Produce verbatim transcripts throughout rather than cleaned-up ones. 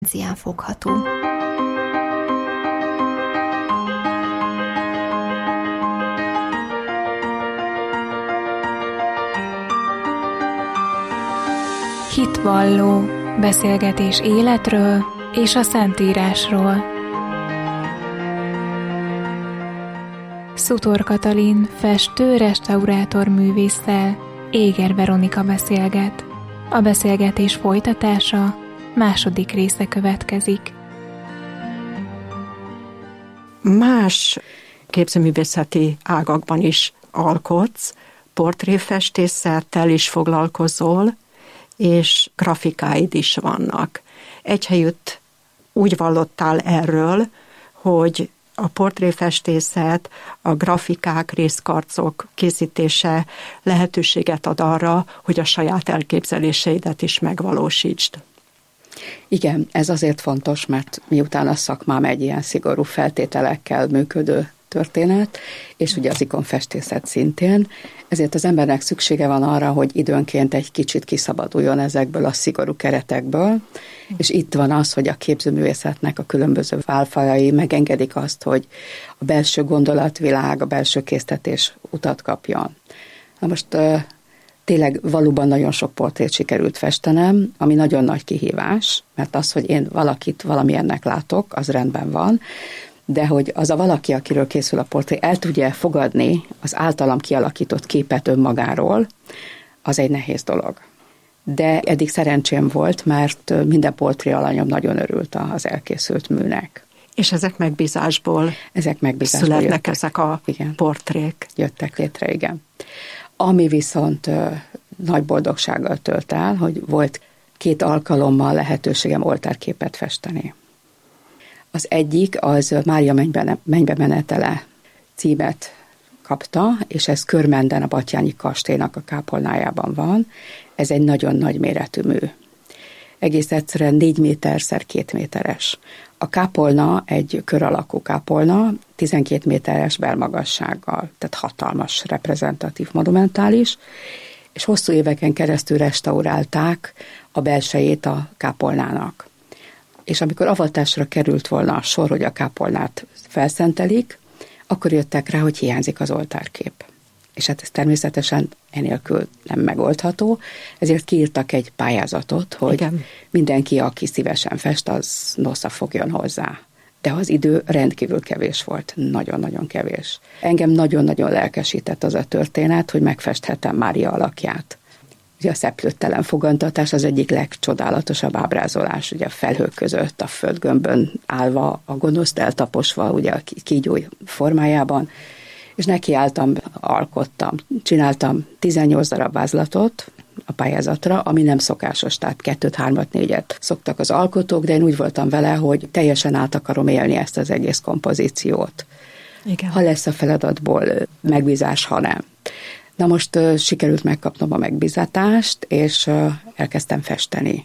Ilyen fogható. Hitvalló beszélgetés életről és a Szentírásról. Szutor Katalin festő, restaurátor művésszel Éger Veronika beszélget. A beszélgetés folytatása második része következik. Más képzőművészeti ágakban is alkotsz, portréfestészettel is foglalkozol, és grafikáid is vannak. Egyhelyütt úgy vallottál erről, hogy a portréfestészet, a grafikák, részkarcok készítése lehetőséget ad arra, hogy a saját elképzeléseidet is megvalósítsd. Igen, ez azért fontos, mert miután a szakmám egy ilyen szigorú feltételekkel működő történet, és ugye az ikonfestészet szintén, ezért az embernek szüksége van arra, hogy időnként egy kicsit kiszabaduljon ezekből a szigorú keretekből, és itt van az, hogy a képzőművészetnek a különböző válfajai megengedik azt, hogy a belső gondolatvilág, a belső késztetés utat kapjon. Na most tényleg valóban nagyon sok portrét sikerült festenem, ami nagyon nagy kihívás, mert az, hogy én valakit valamilyennek látok, az rendben van, de hogy az a valaki, akiről készül a portré, el tudja fogadni az általam kialakított képet önmagáról, az egy nehéz dolog. De eddig szerencsém volt, mert minden portré alanyom nagyon örült az elkészült műnek. És ezek megbízásból, ezek megbízásból születnek jöttek. Ezek a igen. portrék. Jöttek létre, igen. Ami viszont ö, nagy boldogsággal tölt el, hogy volt két alkalommal lehetőségem oltárképet festeni. Az egyik az Mária mennybe, mennybe menetele címet kapta, és ez Körmenden a Batthyány kastélynak a kápolnájában van. Ez egy nagyon nagy méretű mű. Egész egyszerűen négy méterszer két méteres. A kápolna egy kör alakú kápolna, tizenkét méteres belmagassággal, tehát hatalmas, reprezentatív, monumentális, és hosszú éveken keresztül restaurálták a belsejét a kápolnának. És amikor avatásra került volna a sor, hogy a kápolnát felszentelik, akkor jöttek rá, hogy hiányzik az oltárkép. És hát ez természetesen enélkül nem megoldható, ezért kiírtak egy pályázatot, hogy igen. mindenki, aki szívesen fest, az nosza fogjon hozzá. De az idő rendkívül kevés volt, nagyon-nagyon kevés. Engem nagyon-nagyon lelkesített az a történet, hogy megfesthetem Mária alakját. Ugye a szeplőttelen fogantatás az egyik legcsodálatosabb ábrázolás, ugye a felhők között, a földgömbön állva, a gonoszt eltaposva, ugye a kígyó formájában, és nekiálltam, alkottam, csináltam tizennyolc darab vázlatot a pályázatra, ami nem szokásos, tehát kettőt, hármat, négyet szoktak az alkotók, de én úgy voltam vele, hogy teljesen át akarom élni ezt az egész kompozíciót. Igen. Ha lesz a feladatból megbízás, ha nem. Na most uh, sikerült megkapnom a megbízatást, és uh, elkezdtem festeni.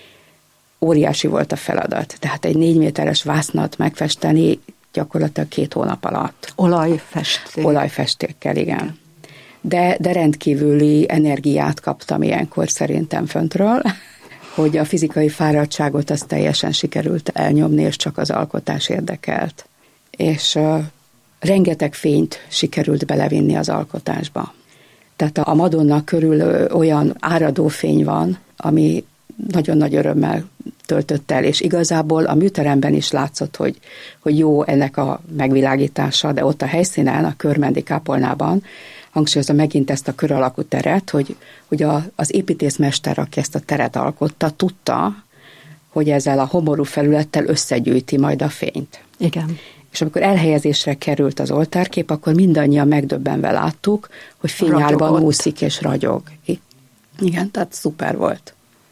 Óriási volt a feladat, tehát egy négy méteres vásznat megfesteni gyakorlatilag két hónap alatt. Olajfesték. Olajfestékkel, igen. De, de rendkívüli energiát kaptam ilyenkor szerintem föntről, hogy a fizikai fáradtságot azt teljesen sikerült elnyomni, és csak az alkotás érdekelt. És uh, rengeteg fényt sikerült belevinni az alkotásba. Tehát a Madonna körül olyan áradó fény van, ami nagyon nagy örömmel töltött el, és igazából a műteremben is látszott, hogy, hogy jó ennek a megvilágítása, de ott a helyszínen, a Körmendi kápolnában hangsúlyozza megint ezt a kör alakú teret, hogy, hogy a, az építészmester, aki ezt a teret alkotta, tudta, hogy ezzel a homorú felülettel összegyűjti majd a fényt. Igen. És amikor elhelyezésre került az oltárkép, akkor mindannyian megdöbbenve láttuk, hogy fényárban úszik és ragyog. Igen, tehát szuper volt.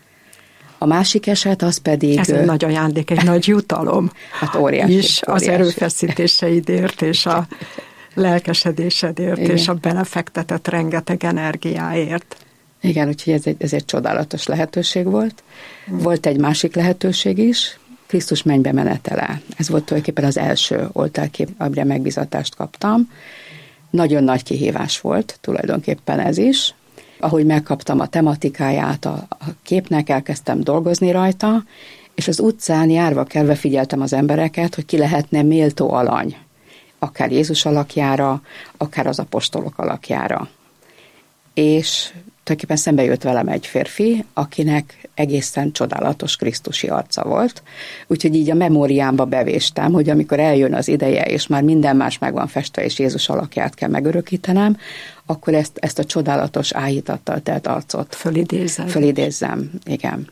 A másik eset az pedig... Ez egy nagy ajándék, egy nagy jutalom. Hát óriási. És az erőfeszítéseidért, és a lelkesedésedért, igen. és a belefektetett rengeteg energiáért. Igen, úgyhogy ez egy, ez egy csodálatos lehetőség volt. Volt egy másik lehetőség is, Krisztus mennybe menetele. Ez volt tulajdonképpen az első oltárkép, amire megbízatást kaptam. Nagyon nagy kihívás volt tulajdonképpen ez is. Ahogy megkaptam a tematikáját a, a képnek, elkezdtem dolgozni rajta, És az utcán járva kelve figyeltem az embereket, hogy ki lehetne méltó alany, akár Jézus alakjára, akár az apostolok alakjára. És tulajdonképpen szembe jött velem egy férfi, akinek egészen csodálatos krisztusi arca volt. Úgyhogy így a memóriámba bevéstem, hogy amikor eljön az ideje, és már minden más meg van festve, és Jézus alakját kell megörökítenem, akkor ezt, ezt a csodálatos áhítattal telt arcot fölidézzem. Fölidézzem, igen.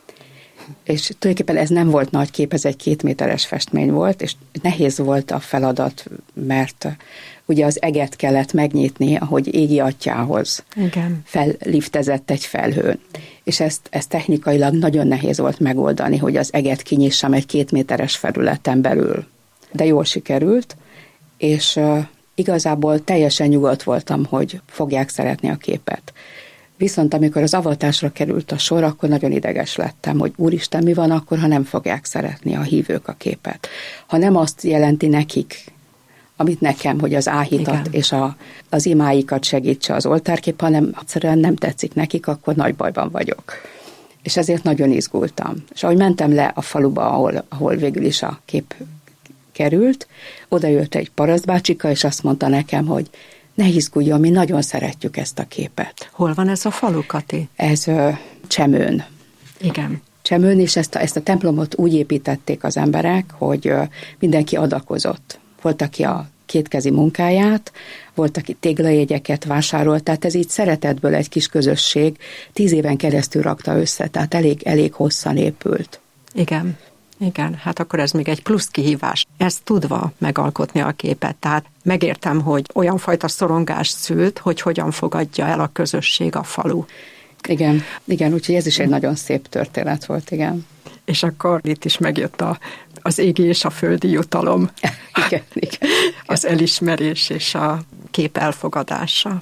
És tulajdonképpen ez nem volt nagy kép, ez egy két méteres festmény volt, és nehéz volt a feladat, mert ugye az eget kellett megnyitni, ahogy égi atyához Igen. felliftezett egy felhőn. És ezt, ezt technikailag nagyon nehéz volt megoldani, hogy az eget kinyissam egy két méteres felületen belül. De jól sikerült, és uh, igazából teljesen nyugodt voltam, hogy fogják szeretni a képet. Viszont amikor az avatásra került a sor, akkor nagyon ideges lettem, hogy úristen, mi van akkor, ha nem fogják szeretni a hívők a képet. Ha nem azt jelenti nekik, amit nekem, hogy az áhítat Igen. és a, az imáikat segítse az oltárkép, hanem egyszerűen nem tetszik nekik, akkor nagy bajban vagyok. És ezért nagyon izgultam. És ahogy mentem le a faluba, ahol, ahol végül is a kép került, oda jött egy parasztbácsika, és azt mondta nekem, hogy ne izguljon, mi nagyon szeretjük ezt a képet. Hol van ez a falu, Kati? Ez ö, Csemőn. Igen. Csemőn, és ezt a, ezt a templomot úgy építették az emberek, hogy ö, mindenki adakozott. Volt, aki a kétkezi munkáját, volt, aki téglajegyeket vásárolt, tehát ez így szeretetből egy kis közösség tíz éven keresztül rakta össze, tehát elég, elég hosszan épült. Igen. Igen, hát akkor ez még egy plusz kihívás. Ezt tudva megalkotni a képet, tehát megértem, hogy olyan fajta szorongás szült, hogy hogyan fogadja el a közösség, a falu. Igen, igen, úgyhogy ez is egy nagyon szép történet volt, igen. És akkor itt is megjött a, az égi és a földi jutalom. Igen, igen. Az elismerés és a kép elfogadása.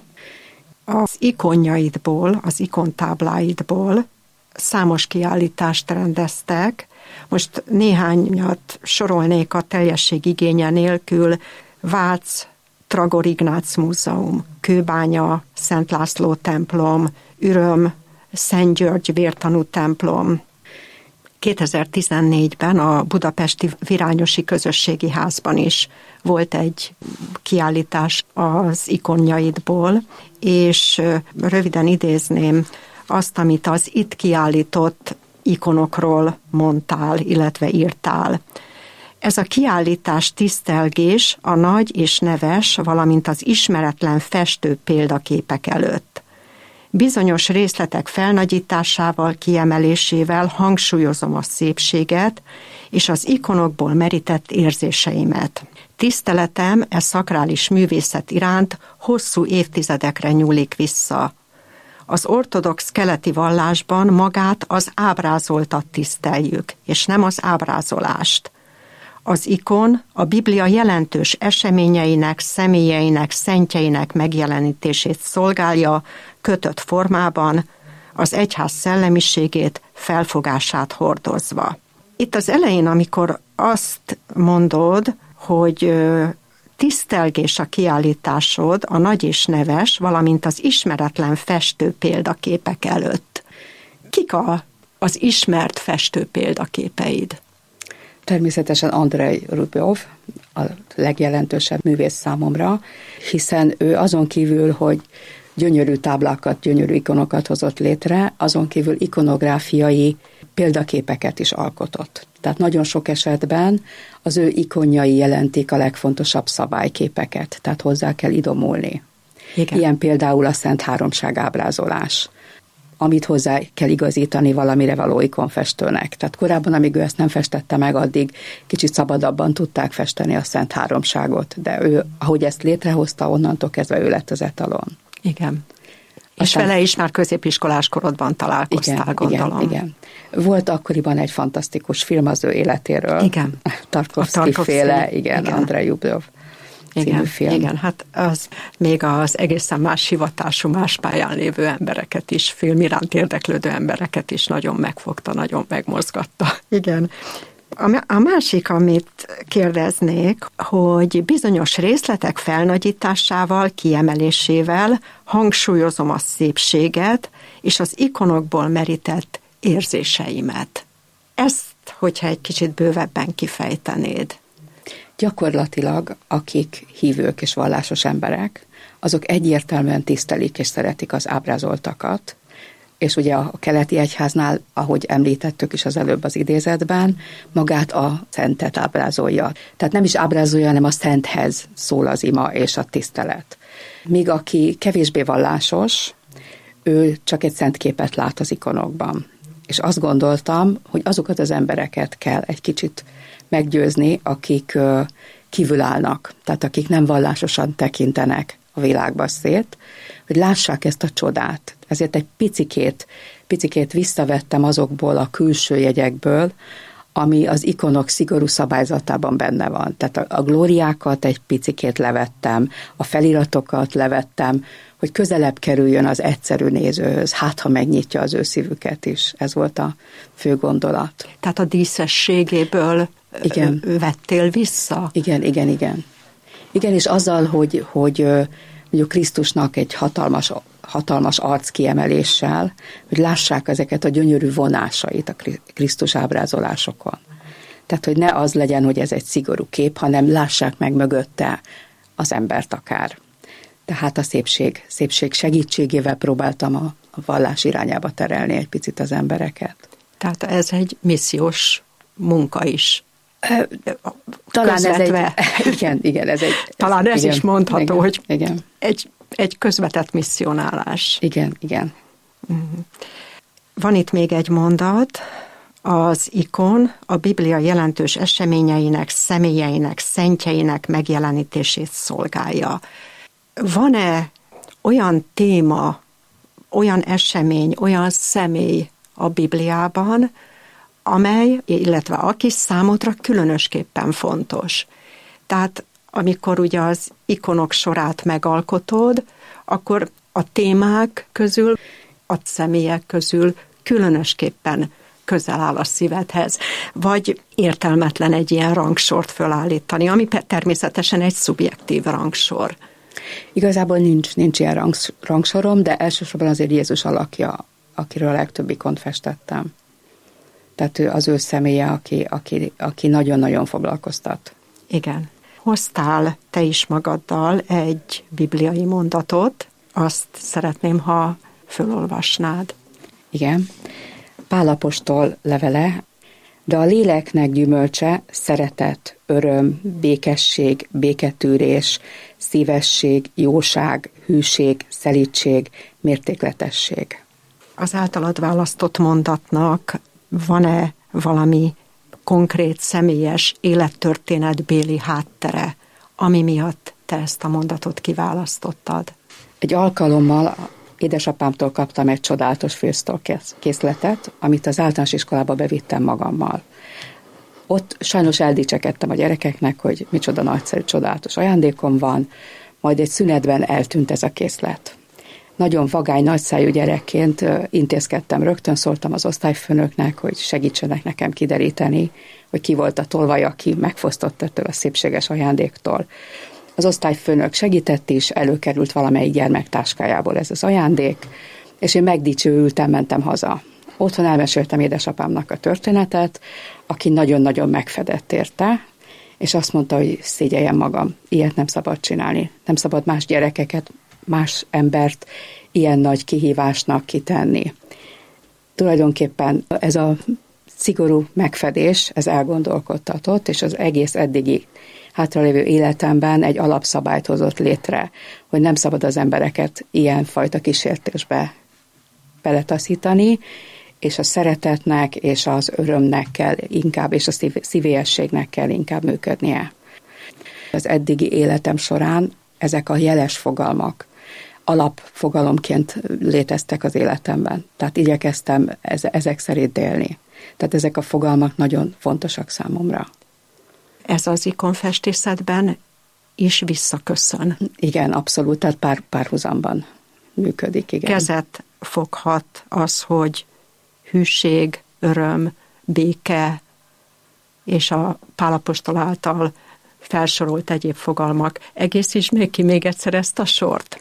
Az ikonjaidból, az ikontábláidból számos kiállítást rendeztek. Most néhányat sorolnék a teljesség igénye nélkül. Vác, Tragor Ignác Múzeum, Kőbánya, Szent László templom, Üröm, Szent György vértanú templom. kétezer-tizennégyben a budapesti Virányosi Közösségi Házban is volt egy kiállítás az ikonjaidból, és röviden idézném azt, amit az itt kiállított ikonokról mondtál, illetve írtál. Ez a kiállítás tisztelgés a nagy és neves, valamint az ismeretlen festő példaképek előtt. Bizonyos részletek felnagyításával, kiemelésével hangsúlyozom a szépséget és az ikonokból merített érzéseimet. Tiszteletem e szakrális művészet iránt hosszú évtizedekre nyúlik vissza. Az ortodox keleti vallásban magát az ábrázoltat tiszteljük, és nem az ábrázolást. Az ikon a Biblia jelentős eseményeinek, személyeinek, szentjeinek megjelenítését szolgálja, kötött formában, az egyház szellemiségét, felfogását hordozva. Itt az elején, amikor azt mondod, hogy tisztelgés a kiállításod a nagy és neves, valamint az ismeretlen festő példaképek előtt. Kik a, az ismert festő példaképeid? Természetesen Andrej Rublev, a legjelentősebb művész számomra, hiszen ő azon kívül, hogy gyönyörű táblákat, gyönyörű ikonokat hozott létre, azon kívül ikonográfiai példaképeket is alkotott. Tehát nagyon sok esetben az ő ikonjai jelentik a legfontosabb szabályképeket, tehát hozzá kell idomulni. Igen. Ilyen például a Szent Háromság ábrázolás, amit hozzá kell igazítani valamire való ikonfestőnek. Tehát korábban, amíg ő ezt nem festette meg, addig kicsit szabadabban tudták festeni a Szent Háromságot, de ő, ahogy ezt létrehozta, onnantól kezdve ő lett az etalon. Igen. És vele is már középiskolás korodban találkoztál, igen, gondolom. Igen, igen. Volt akkoriban egy fantasztikus film az ő életéről. Igen. Tarkovszky-féle, igen, igen. Andrej Rublev igen, film. Igen, hát az még az egészen más hivatású, más pályán lévő embereket is, film iránt érdeklődő embereket is nagyon megfogta, nagyon megmozgatta. Igen. A másik, amit kérdeznék, hogy bizonyos részletek felnagyításával, kiemelésével hangsúlyozom a szépséget és az ikonokból merített érzéseimet. Ezt hogyha egy kicsit bővebben kifejtenéd. Gyakorlatilag, akik hívők és vallásos emberek, azok egyértelműen tisztelik és szeretik az ábrázoltakat, és ugye a keleti egyháznál, ahogy említettük is az előbb az idézetben, magát a szentet ábrázolja. Tehát nem is ábrázolja, hanem a szenthez szól az ima és a tisztelet. Míg aki kevésbé vallásos, ő csak egy szent képet lát az ikonokban. És azt gondoltam, hogy azokat az embereket kell egy kicsit meggyőzni, akik kívül állnak, tehát akik nem vallásosan tekintenek a világba szét, hogy lássák ezt a csodát. Ezért egy picikét, picikét visszavettem azokból a külső jegyekből, ami az ikonok szigorú szabályzatában benne van. Tehát a, a glóriákat egy picikét levettem, a feliratokat levettem, hogy közelebb kerüljön az egyszerű nézőhöz, hát ha megnyitja az ő szívüket is. Ez volt a fő gondolat. Tehát a díszességéből igen. vettél vissza? Igen, igen, igen. Igen, és azzal, hogy, hogy mondjuk Krisztusnak egy hatalmas, hatalmas arckiemeléssel, hogy lássák ezeket a gyönyörű vonásait a Krisztus ábrázolásokon. Tehát, hogy ne az legyen, hogy ez egy szigorú kép, hanem lássák meg mögötte az embert akár. Tehát a szépség, szépség segítségével próbáltam a, a vallás irányába terelni egy picit az embereket. Tehát ez egy missziós munka is. Talán közvetve. Ez egy, igen, igen, ez egy... Talán ez, ez igen, is mondható, igen, hogy igen. Egy, egy közvetett misszionálás. Igen, igen. Van itt még egy mondat, az ikon a Biblia jelentős eseményeinek, személyeinek, szentjeinek megjelenítését szolgálja. Van-e olyan téma, olyan esemény, olyan személy a Bibliában, amely, illetve aki számodra különösképpen fontos. Tehát amikor ugye az ikonok sorát megalkotod, akkor a témák közül, a személyek közül különösképpen közel áll a szívedhez, vagy értelmetlen egy ilyen rangsort fölállítani, ami természetesen egy szubjektív rangsor. Igazából nincs, nincs ilyen rangsorom, de elsősorban azért Jézus alakja, akiről a legtöbb ikont festettem. Tehát ő az ő személye, aki, aki, aki nagyon-nagyon foglalkoztat. Igen. Hoztál te is magaddal egy bibliai mondatot, azt szeretném, ha fölolvasnád. Igen. Pál apostol levele, de a léleknek gyümölcse szeretet, öröm, békesség, béketűrés, szívesség, jóság, hűség, szelídség, mértékletesség. Az általad választott mondatnak van-e valami konkrét, személyes, élettörténetbéli háttere, ami miatt te ezt a mondatot kiválasztottad? Egy alkalommal édesapámtól kaptam egy csodálatos fősztól készletet, amit az általános iskolába bevittem magammal. Ott sajnos eldicsekedtem a gyerekeknek, hogy micsoda nagyszerű, csodálatos ajándékom van, majd egy szünetben eltűnt ez a készlet. Nagyon vagány, nagyszájú gyerekként intézkedtem, rögtön szóltam az osztályfőnöknek, hogy segítsenek nekem kideríteni, hogy ki volt a tolvaj, aki megfosztott ettől a szépséges ajándéktól. Az osztályfőnök segített is, előkerült valamelyik gyermek táskájából ez az ajándék, és én megdicsőültem, mentem haza. Otthon elmeséltem édesapámnak a történetet, aki nagyon-nagyon megfedett érte, és azt mondta, hogy szégyeljem magam, ilyet nem szabad csinálni, nem szabad más gyerekeket, más embert ilyen nagy kihívásnak kitenni. Tulajdonképpen ez a szigorú megfedés, ez elgondolkodtatott, és az egész eddigi hátralévő életemben egy alapszabályt hozott létre, hogy nem szabad az embereket ilyenfajta kísértésbe beletaszítani, és a szeretetnek és az örömnek kell inkább, és a szív- szívélyességnek kell inkább működnie. Az eddigi életem során ezek a jeles fogalmak alapfogalomként léteztek az életemben. Tehát igyekeztem ezek szerint élni. Tehát ezek a fogalmak nagyon fontosak számomra. Ez az ikonfestészetben is visszaköszön. Igen, abszolút, tehát pár, párhuzamban működik, igen. Kezet foghat az, hogy hűség, öröm, béke, és a Pál apostol által felsorolt egyéb fogalmak. Egészítsd még ki még egyszer ezt a sort.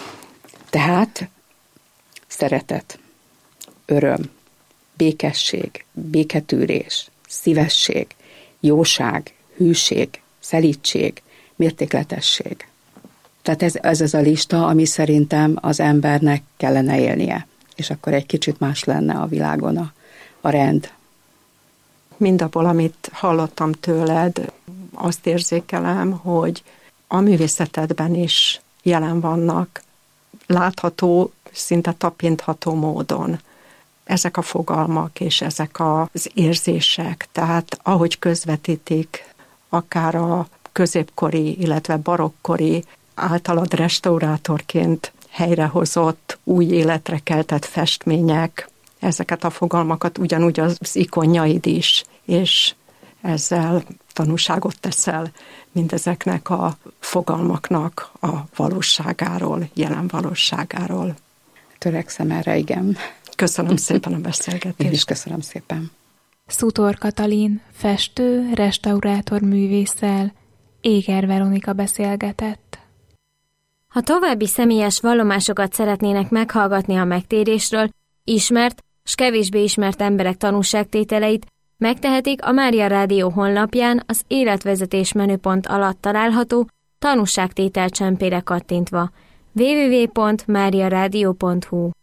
Tehát szeretet, öröm, békesség, béketűrés, szívesség, jóság, hűség, szelídség, mértékletesség. Tehát ez, ez az a lista, ami szerintem az embernek kellene élnie, és akkor egy kicsit más lenne a világon a, a rend. Mindabból, amit hallottam tőled, azt érzékelem, hogy a művészetedben is jelen vannak, látható, szinte tapintható módon ezek a fogalmak és ezek az érzések. Tehát ahogy közvetítik akár a középkori, illetve barokkori, általad restaurátorként helyrehozott, új életre keltett festmények, ezeket a fogalmakat ugyanúgy az ikonjaid is, és ezzel tanúságot teszel mindezeknek a fogalmaknak a valóságáról, jelen valóságáról. Törekszem erre, igen. Köszönöm szépen a beszélgetést. Én is köszönöm szépen. Szutor Katalin, festő, restaurátor művésszel Éger Veronika beszélgetett. Ha további személyes vallomásokat szeretnének meghallgatni a megtérésről, ismert s kevésbé ismert emberek tanúságtételeit, megtehetik a Mária Rádió honlapján az életvezetés menüpont alatt található tanúságtétel csempére kattintva. double-u double-u double-u pont mária rádió pont hu